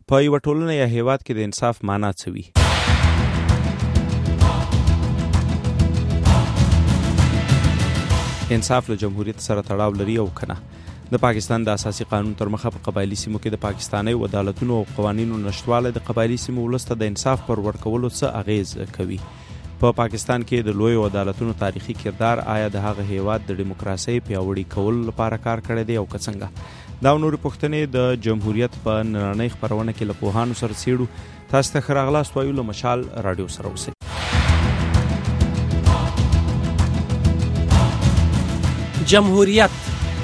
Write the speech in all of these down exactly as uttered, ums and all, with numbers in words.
په یوه ټولنه یا هیواد کې د انصاف معنا څه وي؟ انصاف له جمهوریت سره تړاو لري او کنه؟ د پاکستان د اساسي قانون تر مخه په قبایلي سیمو کې د پاکستاني عدالتونو او قوانینو نشټوالی د قبایلي سیمو ولس ته د انصاف پر ورکولو څه اغیز کوي؟ په پاکستان کې د لوی عدالتونو تاریخي کردار آیا د هغه هیواد د دیموکراسي پیاوړي کولو لپاره کار کړی دی او که څنګه؟ دا نورې پوښتنې د جمهوریت په نننۍ خپرونه کې له پوهانو سره څېړو. تاسو ته ښه راغلاست وایو له مشال راډیو سره اوسئ. جمهوریت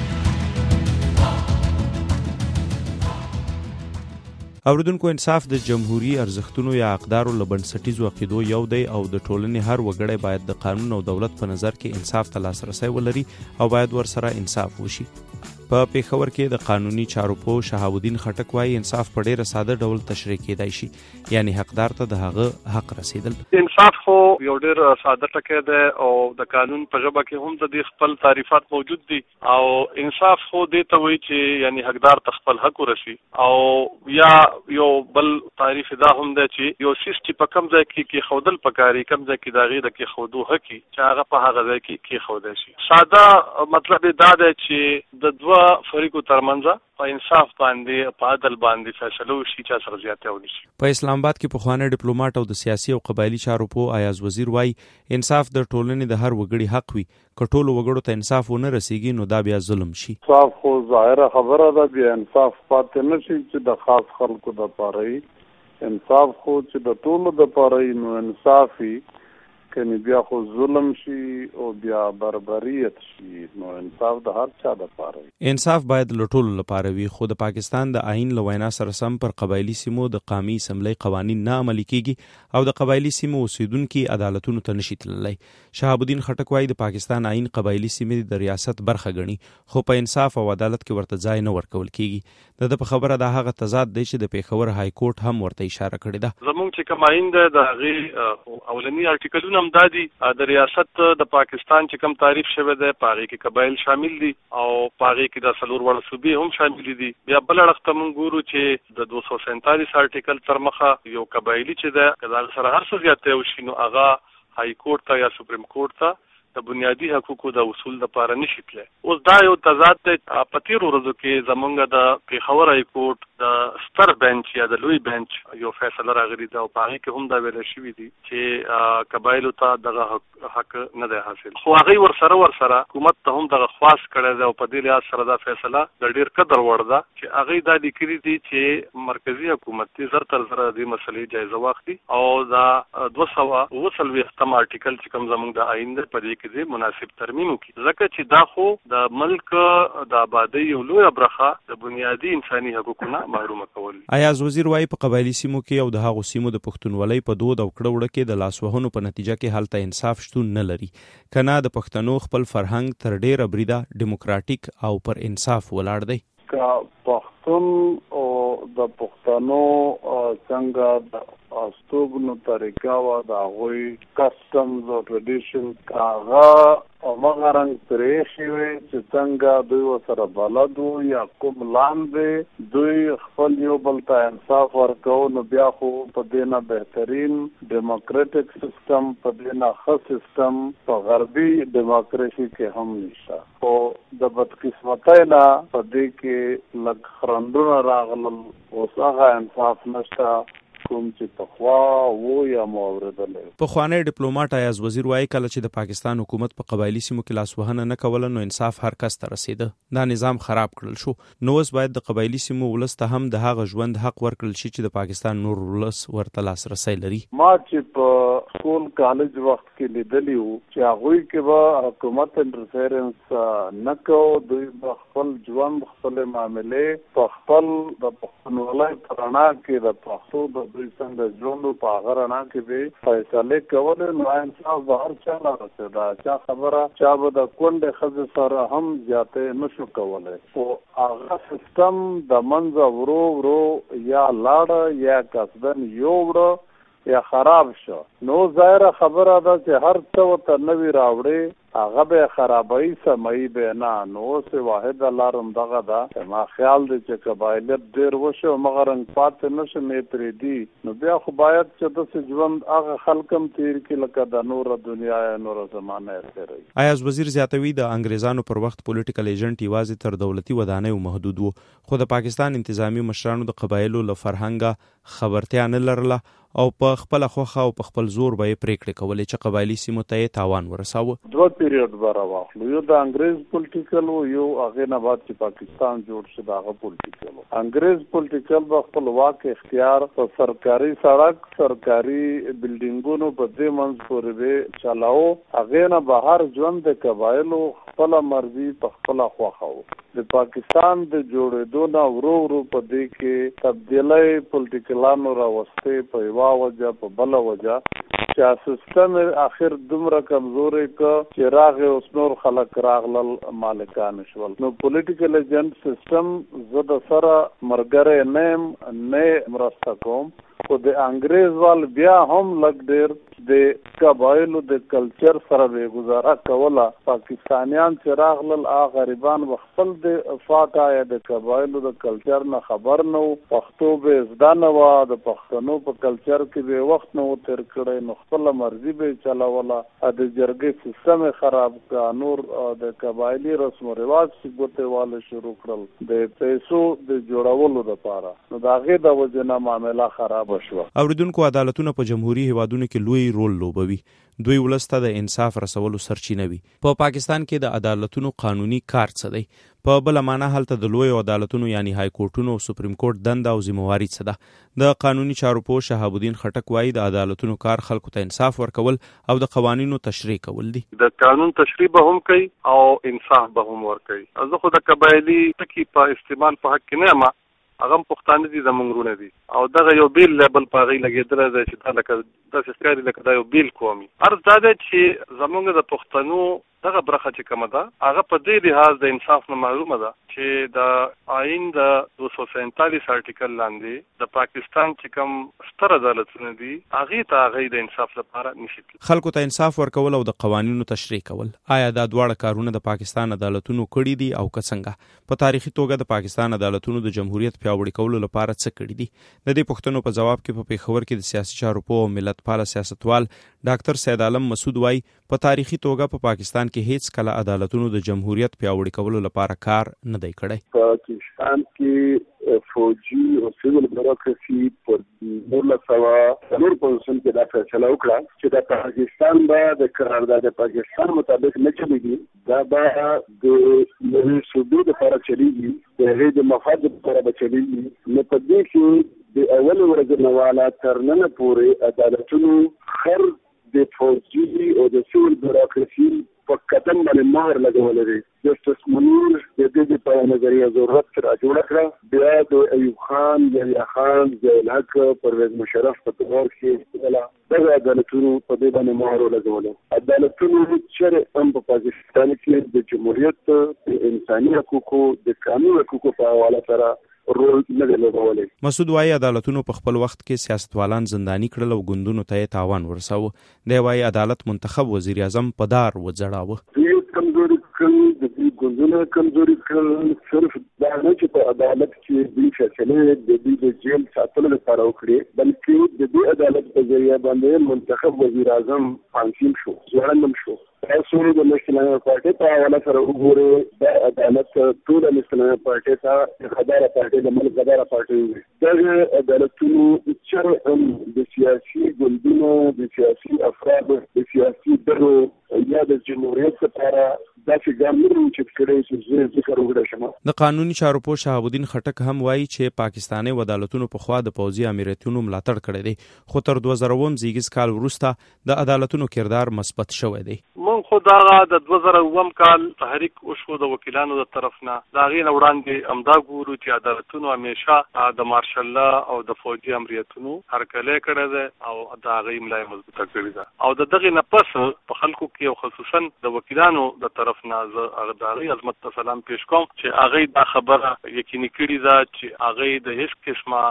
اوریدونکو، انصاف د جمهوری ارزښتونو یا اقدارو له بنسټیزو عقیدو یو دی او د ټولنې هر وګړی باید د قانون او دولت په نظر کې انصاف ته لاسرسی ولري او باید ورسره انصاف وشي. په پېښور کې د قانوني چارو پوه شهاب الدین خټک وایي انصاف په ډېره ساده ډول تشریح کېدای شي، یعنی حقدار ته د هغه حق رسیدل. انصاف خو یو ډېر ساده ټکی دی او د قانون په ژبه کې هم د دې خپل تعریفات موجود دي او انصاف خو دې ته وایي چې یعنی حقدار ته خپل حق ورسي او یا یو بل تعریف دا هم دی چې یو سیس چې په کم ځای کې کې خودل پکاري، کم ځای کې د هغې د کې خودو حق چې هغه په هغه ځای کې کې خودی شي. ساده مطلب دا دی چې د دوه فریقو ترمنځ په انصاف باندې په عدل باندې فیصله وشي، چا سره زیاتی ونه شي. په اسلام آباد کې پخوانی ډیپلوماټ او د سیاسي او قبایلي چارو پوه ایاز وزیر وایي انصاف د ټولنې د هر وګړي حق وي، که ټولو وګړو ته انصاف ونه رسیږي نو دا بیا ظلم شي. انصاف خو ظاهره خبره ده، بیا انصاف پاتې نه شي چې د خاص خلکو دپاره وي. انصاف خو چې د ټولو دپاره وي نو انصاف وي، کنی بیا خو ظلم شي او بیا بربریت شي نو انصاف د هر چا دپاره وي. انصاف باید له ټولو لپاره وي، خو د پاکستان د آئین له وینا سره سم پر قبایلي سیمو د قامي اسمبلی قوانین نه عملي کیږي او د قبایلي سیمو اوسیدونکي عدالتونو ته نشي تللی. شهاب الدین خټک وایي د پاکستان آئین قبایلي سیمې د ریاست برخه ګڼي، خو په انصاف او عدالت کې ورته ځای نه ورکول کیږي. د ده په خبره دا هغه تضاد دی چې د پېښور های کورټ هم ورته اشاره کړې ده. زموږ چې کوم آئین دی د هغې اولني ارټیکلونه هم دا دي، د ریاست د پاکستان چې کوم تعریف شوی دی په هغې کې قبایل شامل دي او په هغې کې د څلور واړه صوبې هم شامل دي. بیا بل اړخ ته موږ ګورو چې د دوه سوه سینتالیس ارټیکل تر مخه یو قبایلي چې دی که د هغه سره هر څه زیاتی وشي نو هغه های کورټ ته یا سپریم کورټ ته د بنیادي حقوقو د اصول لپاره نشي تللی. اوس دا یو تضاد دی. په تېرو ورځو کې زمونږ د پېښور های کورټ د ستر بینچ یا د لوی بینچ یو فیصله راغلې ده او په هغې کې هم دا ویلی شوي دي چې قبایلو ته دغه حق نه دی حاصل، خو هغوی ورسره ورسره حکومت ته هم دغه خواست کړی دی او په دې لحاظ سره دا فیصله د ډېر قدر وړ ده چې هغوی دا لیکلي دي چې مرکزي حکومت دې زر تر زره د دې مسلې جایزه واخلي او دا دوه سوه اووه څلوېښتم ارټیکل چې کوم زموږ د آئین دی په دې کې دې مناسب ترمیم وکړي، ځکه چې دا خو د ملک د آبادۍ یو لویه برخه د بنیادي انساني حقوقو نه محرومه کول. ایاز وزیر وایي په قبایلي سیمو کې او د هغو سیمو د پښتونولۍ په دود او کړه وړه کې د لاسوهنو په نتیجه کې هلته انصاف شتون نه لري، که نه د پښتنو خپل فرهنګ تر ډېره بریده ډیموکراټیک او پر انصاف ولاړ دی. که پښتون او د پښتنو څنګه د استوګنو طریقه وه د هغوی کسټمز او ټرډیشن هغه همغه رنګ پرېښې وې چې څنګه دوی ورسره بلد وو یا کوم لاندې دوی خپل یو بل ته انصاف ورکوو نو بیا خو په دې نه بهترین ډیموکریټک سیسټم په دې نه ښه سیسټم په غربي ډیموکراسي کې هم نشته. خو د بدقسمتۍ نه په دې کې لږ خرندونه راغلل، اوس هغه انصاف نشته کوم چې پخوا وو یا مو اورېدلی. پخوانی ډیپلوماټ ایاز وزیر وایي کله چې د پاکستان حکومت په قبایلي سیمو کې لاسوهنه نه کوله نو انصاف هر کس ته رسېده. دا نظام خراب کړل شو، نو اوس باید د قبایلي سیمو ولس ته هم د هغه ژوند حق ورکړل شي چې د پاکستان نور ولس ورته لاسرسی لري. ما چې په سکول کالج وخت کې لیدلی وو چې هغوی کې به حکومت انټرفیرنس نه کوو، دوی به خپل ژوند خپلې معاملې په خپل د پښتونولۍ په رڼا کې د پښتو د دوی څنګه ژوند په هغه رڼا کې به فیصلې کولې نو انصاف به هر چا له رسېده. چا خبره چا به د کونډې ښځې سره هم زیاتې نه شو کولی، خو هغه سیسټم د منځه ورو ورو یا لاړه یا قصدن یوړه یا خراب شو. نو ظاهره خبره ده چې هر څه ورته نوي راوړې هغه به خرابای سمای به نه نو سه واحد لارم دغه دا ما خیال دی چې قبایلت ډیر وشو مغرنګ پات نشه نه پرې دی نو بیا خو باید چې د ژوند هغه خلکم تیر کې لکه د نور دنیا نور زمانه تیری. ایاز وزیر زیاتوي د انګریزانو پر وخت پولیټیکل ایجنټ یوازې تر دولتي ودانیو محدود وو خو د پاکستان انتظامی مشرانو د قبایلو له فرهنګه خبرتیا نه لرله او په خپل خوخه او په خپل زور به پریکړې کولې چې قبایلی سیمو ته تاوان ورساوه. دوه پیریډ به راوخلو یو د انګریز پولیټیکل او یو هغه نه بعد چې پاکستان جوړ شو دغه پولیټیکل. انګریز پولیټیکل به خپل واک اختیار په سرکاري سړک سرکاري بلډینګونو په دې منځ پورې به چلاو هغه نه بهر ژوند د قبایلو خپل مرزي په خپل خوخه وو. د پاکستان د جوړېدو نه ورو ورو په دې کې تبدیلي پولیټیکلانو راوستي په یو وجه په بل وجه چې سیستم اخر دومره کمزوري ک چې راغې اوس نور خلک راغلل مالکان شول نو پولیټیکل ایجنټ سیستم زده سره مرګره نیم نه مرسته کوم خو د انګریز وال بیا هم لګ ډیر د قبایلو د کلچر سره به گزاره کوله. پاکستانیان چې راغلل هغه غریبان خپل د فاټا یا د قبایلو د کلچر نه خبر نه وو پښتو به زده نه وه د پښتنو په کلچر کې به وخت نه و تیر کړی نو خپل مرضي به چلاوله د جرګې سیستم خراب کا نور د قبایلی رسم و رواج چې ګوتې واله شروع کړل د پیسو د جوړولو لپاره نو د هغې د وجې نه معامله خراب شوه. اوریدونکو عدالتونه په جمهوریت هیوادونو کې لوی رول لوبوي دوی ولس ته د انصاف رسولو سرچینه وي. په پا پاکستان کې د عدالتونو قانوني کار څه دی؟ په بل معنا هلته د لوی عدالتونو یعنی های کورټونو او سپریم کورټ دنده او ذمہواری څه ده؟ د قانوني چارو پوه شهاب الدین خټک وایي د عدالتونو کار خلکو ته انصاف ورکول او د قوانینو تشریح کول دي. د قانون تشریح به هم کوي او انصاف به هم ورکوي. زه خو د قبایلی ټکی په استعمال په حق کې نه یم هغه پښتانه دي زمونږ رونه دي او دغه یو بیل لیبل په هغې لګېدلی دی چې دا لکه داسې ښکاري لکه دا یو بیل قوم وي. عرض دا دی چې زمونږ د پښتنو دغه برخه چې کومه ده هغه په دې لحاظ د انصاف نه معلومه ده چې د آئین د دو سو سینتالیس آرټیکل لاندې د پاکستان چې کوم ستر عدالتونه دي هغې ته هغې د انصاف لپاره نشي تللی. خلکو ته انصاف ورکول او د قوانینو تشریح کول آیا دا دواړه کارونه د پاکستان عدالتونو کړي دي او که څنګه؟ په تاریخي توګه د پاکستان عدالتونو د جمهوریت پیاوړي کولو لپاره څه کړي دي؟ د دې پوښتنو په جواب کې په پیښور کې د سیاسي چارو پوه او ملت پاله سیاستوال ډاکټر سید عالم مسعود وایي په تاریخي توګه په پاکستان کې هیڅ کله عدالتونو د جمهوریت پیاوړي کولو لپاره کار نه دی کړی. پاکستان کې فوجي او سیول بیروکراسي پر نولس سوه څلور پنځوس کې دا فیصله وکړه چې د پاکستان به د قرارداد د پاکستان مطابق نه چلېږي دا به د نوې صوبې دپاره چلېږي د هغې د مفاد دپاره به چلېږي نو په دې کې د اول ورځې نه والا تر ننه پورې عدالتونو خر د فوجي او د سیول بیروکراسي په قدم باندې مهر لګولی دی. جسټس منیر د دې په نظریه ضرورت را جوړه کړه بیا د ایوب خان یحیی خان ضیاء الحق پرویز مشرف په دور کې دغه عدالتونو په دې باندې مهر ولګولی. عدالتونو چېرې هم په پاکستان کې د جمهوریت د انساني حقوقو د قانون حقوقو په حواله سره رول نه دی لوبولی. مسعود وایي عدالتونو په خپل وخت کې سیاستوالان زنداني کړل او ګوندونو ته یې تاوان ورساوه. دی وایي عدالت منتخب وزیر اعظم په دار وځړاوه. دوی کمزوري کړل د دوی ګوندونه کمزوري کړل صرف دا نه چې په عدالت کې دوی فیصلې د دوی د جیل ساتلو لپاره وکړي بلکې د دې عدالت په ذریعه باندې منتخب وزیر اعظم پانسیم شو ځوړندم شو. تاسو د اسلامي پارټي په حواله سره وګورئ د عدالت ټول اسلامي پارټي ته خدای پارټي د ملک خدای پارټي وي. دغه عدالتونو چې هم د سیاسي ګوندونو د سیاسي افرادو د سیاسي ډلو یا د جمهوریت لپاره داسې ګامونه چې کړی چې ذکر وکړی شم. د قانوني چارو پوه شهاب الدین خټک هم وایي چې پاکستاني عدالتونو په خوا د پوځي امریتونو ملاتړ کړی دی خو تر دوه زره اووم زیږیز کال وروسته د عدالتونو کردار مثبت شوی دی. مونږ خو دغه د دوه زره اووم کال تحریک وشو د وکیلانو د طرف نه د هغې نه وړاندې همدا ګورو چې عدالتونو همیشه د مارشل الله او د فوجي امریتونو هرکلی کړی دی او د هغې ملا یې مضبوطه کړې ده او د دغې نه پس په خلکو کې او خصوصا د وکیلانو د طرف طرف نه زه هغه د هغې عظمت ته سلام پیش کوم چې هغې دا خبره یقیني کړې ده چې هغې د هېڅ قسمه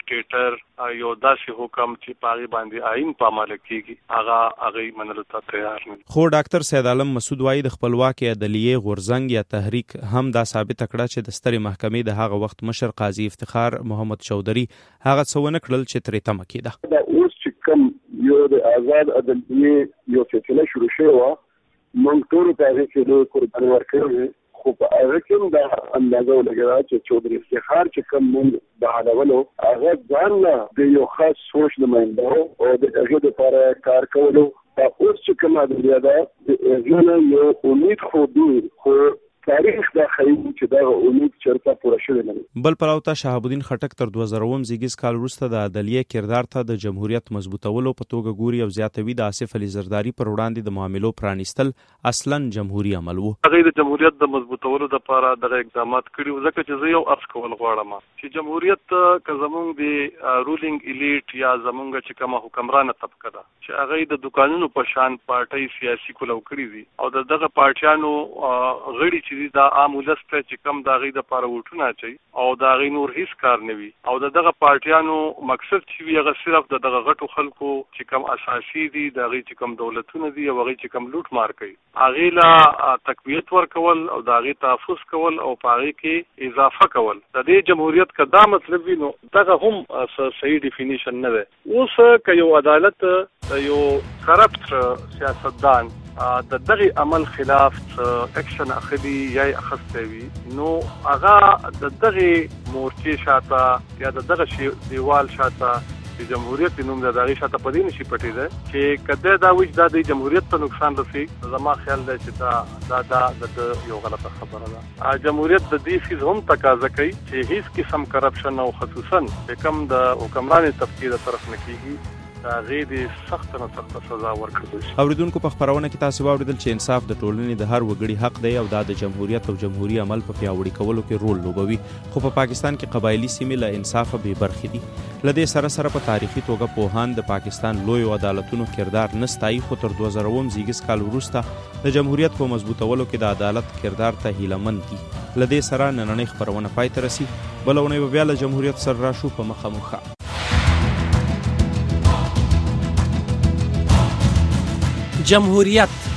ډیکټیټر یو داسې حکم چې په هغې باندې آئین په عمله کېږي هغه هغې منلو ته تیار نه. خو ډاکټر سید عالم مسعود وایي د خپلواکې عدلیې غورځنګ یا تحریک هم دا ثابته کړه چې د سترې محکمې د هغه وخت مشر قاضي افتخار محمد چودري هغه څه ونه کړل چې ترې تمه کېده. دا اوس چې کوم یو د آزاد عدلیې یو سلسله شروع شوې وه موږ ټولو ته هغې کې د قرباني ورکوي خو په هغه کې هم دا اندازه ولګېده چې چودري افتخار چې کوم موږ بهادولو هغه ځان نه د یو خاص سوچ نماینده و او د هغې دپاره کار کولو. دا اوس چې کوم عدلیه ده د هغې نه یو امید خو دی خو تاریخ دا ښیي چې دغه امید چېرته پوره شوې نه وي. بل پلو ته شهاب الدین خټک تر دوه زره اووم زیږیز کال وروسته د عدلیې کردار ته د جمهوریت مضبوطولو په توګه ګوري او زیاتوي د آصف علي زرداري پر وړاندې د معاملو پرانیستل اصلا جمهوري عمل و. هغې د جمهوریت د مضبوطولو دپاره دغه اقدامات کړي وو ځکه چې زه یو عرض کول غواړم چې جمهوریت که زموږ د رولینګ ایلیټ یا زموږ چې کومه حکمرانه طبقه ده چې هغې د دوکانونو په شان پارټۍ سیاسي کولو کړي دي او د دغه پارټیانو غړي چې دا عام ولس ته چې کم د هغې دپاره ووټونه اچوي او د هغې نور هېڅ کار نه وي او د دغه پارټیانو مقصد چې وي هغه صرف د دغه غټو خلکو چې کم اساسي دي د هغې چې کم دولتونه دي او هغې چې کم لوټ مار کوي هغې له تقویت ورکول او د هغې تحفظ کول او په هغې کې اضافه کول. د دې جمهوریت که دا مطلب وي نو دغه هم صحیح ډیفینیشن نه دی. اوس که یو عدالت یو کرپټ سیاستدان د دغه عمل خلاف اکشن اخلي یا اخسته وي نو هغه د دغه مورچې شاته یا د دغه دیوال شاته د جمهوریت نوم د دغه شاته پدې نشي پټېده چې کده دا وځ د جمهوریت ته نقصان رسي. زما خیال دی چې دا دا د یو غلطه خبره ده. جمهوریت د دې فیز هم تقاضا کوي چې هیڅ قسم کرپشن او خصوصا کم د حکمران طبقې طرف نه کیږي دا غیر سخت نه سخت سزا ورکړل شي. اوریدونکو په خبرونه کې تاسو واوریدل چې انصاف د ټولنې د هر وګړي حق دی او دا د جمهوریت او جمهوریت عمل په پیاوړي کولو کې رول لوبوي. خو په پاکستان کې قبایلی سیمې له انصاف به برخې دي. لدې سره سره په تاریخي توګه پوهان د پاکستان لوی عدالتونو کردار نستای خو تر دوه زره اووم زیږیز کال وروسته د جمهوریت په مضبوطولو کې د عدالت کردار ته هیلهمند دي. لدې سره نننۍ خبرونه پای ته رسي. بلونه به بیا له جمهوریت سره راشو په مخه مخه. جمهوریت